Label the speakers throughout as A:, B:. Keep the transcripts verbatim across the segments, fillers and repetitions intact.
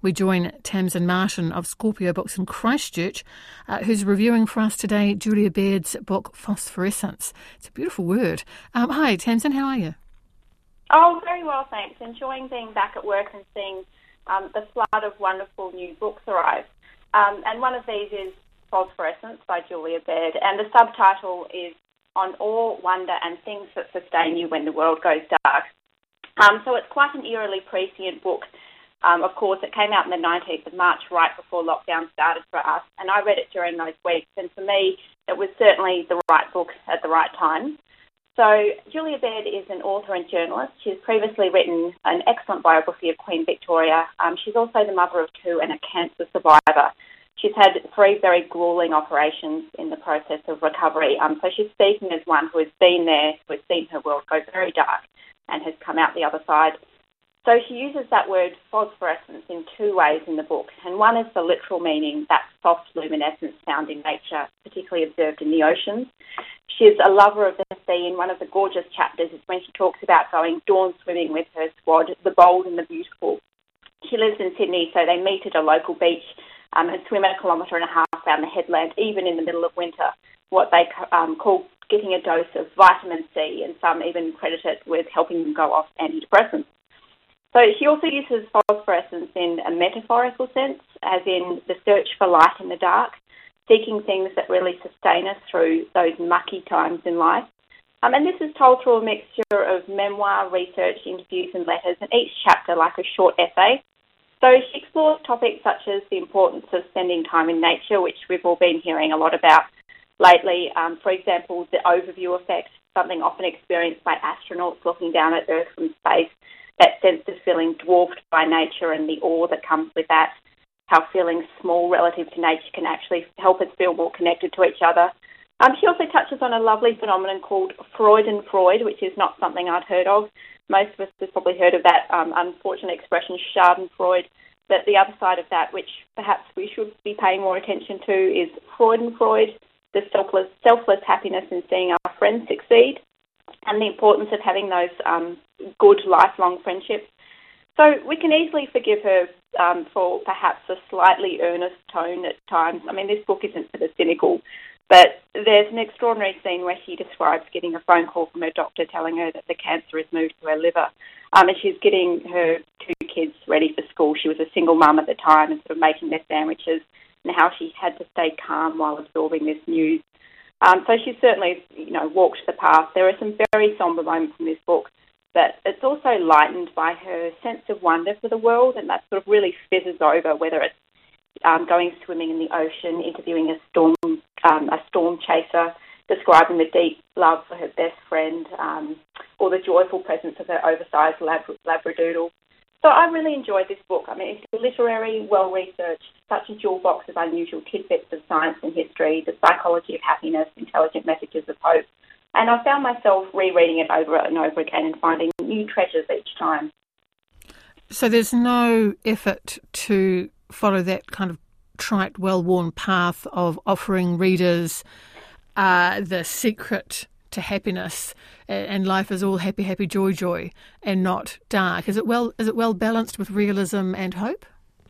A: we join Tamsin Martin of Scorpio Books in Christchurch, uh, who's reviewing for us today Julia Baird's book Phosphorescence. It's a beautiful word. Um, hi, Tamsin, how are you?
B: Oh, very well, thanks. Enjoying being back at work and seeing um, the flood of wonderful new books arrive. Um, and one of these is Phosphorescence by Julia Baird, and the subtitle is On Awe, Wonder and Things That Sustain You When the World Goes Dark. Um, so it's quite an eerily prescient book. Um, of course, it came out on the nineteenth of March, right before lockdown started for us, and I read it during those weeks, and for me, it was certainly the right book at the right time. So Julia Baird is an author and journalist. She's previously written an excellent biography of Queen Victoria. Um, she's also the mother of two and a cancer survivor. She's had three very gruelling operations in the process of recovery. Um, so she's speaking as one who has been there, who has seen her world go very dark and has come out the other side. So she uses that word phosphorescence in two ways in the book. And one is the literal meaning, that soft luminescence found in nature, particularly observed in the oceans. She's a lover of the sea, and one of the gorgeous chapters is when she talks about going dawn swimming with her squad, the bold and the beautiful. She lives in Sydney, so they meet at a local beach um, and swim a kilometre and a half around the headland, even in the middle of winter, what they um, call getting a dose of vitamin C, and some even credit it with helping them go off antidepressants. So she also uses phosphorescence in a metaphorical sense, as in the search for light in the dark, seeking things that really sustain us through those mucky times in life. Um, and this is told through a mixture of memoir, research, interviews and letters, and each chapter like a short essay. So she explores topics such as the importance of spending time in nature, which we've all been hearing a lot about lately. Um, for example, the overview effect, something often experienced by astronauts looking down at Earth from space, that sense of feeling dwarfed by nature and the awe that comes with that, how feeling small relative to nature can actually help us feel more connected to each other. Um, she also touches on a lovely phenomenon called Freudenfreude, which is not something I'd heard of. Most of us have probably heard of that um, unfortunate expression, Schadenfreude. But the other side of that, which perhaps we should be paying more attention to, is Freudenfreude, the selfless, selfless happiness in seeing our friends succeed, and the importance of having those um, good lifelong friendships. So we can easily forgive her um, for perhaps a slightly earnest tone at times. I mean, this book isn't for the cynical, but there's an extraordinary scene where she describes getting a phone call from her doctor telling her that the cancer has moved to her liver, um, and she's getting her two kids ready for school. She was a single mum at the time and sort of making their sandwiches, and how she had to stay calm while absorbing this news. Um, so she certainly, you know, walked the path. There are some very sombre moments in this book, but it's also lightened by her sense of wonder for the world, and that sort of really fizzes over, whether it's um, going swimming in the ocean, interviewing a storm, um, a storm chaser, describing the deep love for her best friend, um, or the joyful presence of her oversized lab- labradoodle. So I really enjoyed this book. I mean, it's literary, well-researched, such a jewel box of unusual tidbits of science and history, the psychology of happiness, intelligent messages of hope. And I found myself rereading it over and over again and finding new treasures each time.
A: So there's no effort to follow that kind of trite, well-worn path of offering readers uh, the secret to happiness, and life is all happy, happy, joy, joy, and not dark. Is it well? Is it well balanced with realism and hope?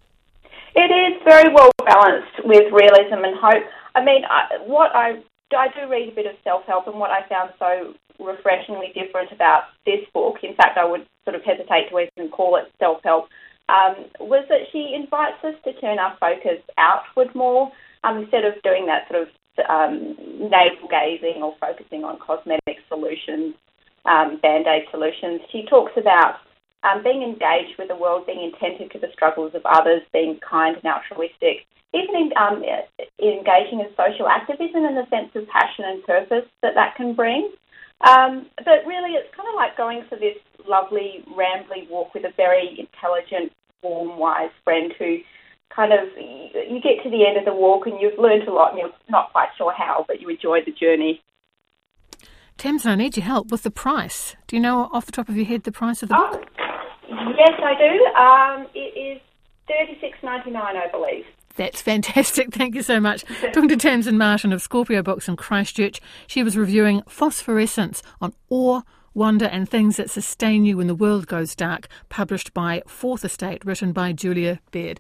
B: It is very well balanced with realism and hope. I mean, I, what I I do read a bit of self-help, and what I found so refreshingly different about this book, in fact, I would sort of hesitate to even call it self-help, um, was that she invites us to turn our focus outward more, um, instead of doing that sort of um, navel-gazing or focusing on cosmetic solutions, um, band-aid solutions. She talks about um, being engaged with the world, being attentive to the struggles of others, being kind and altruistic, even in, um, engaging in social activism and the sense of passion and purpose that that can bring. Um, but really, it's kind of like going for this lovely, rambly walk with a very intelligent, warm, wise friend who kind of, you get to the end of the walk and you've learned a lot and you're not quite sure how, but you enjoy the journey.
A: Tamsin, I need your help with the price. Do you know off the top of your head the price of the
B: oh,
A: book?
B: Yes, I do. Um, it is thirty-six ninety-nine, I believe.
A: That's fantastic. Thank you so much. Talking to Tamsin Martin of Scorpio Books in Christchurch. She was reviewing Phosphorescence, on awe, wonder and things that sustain you when the world goes dark, published by Fourth Estate, written by Julia Baird.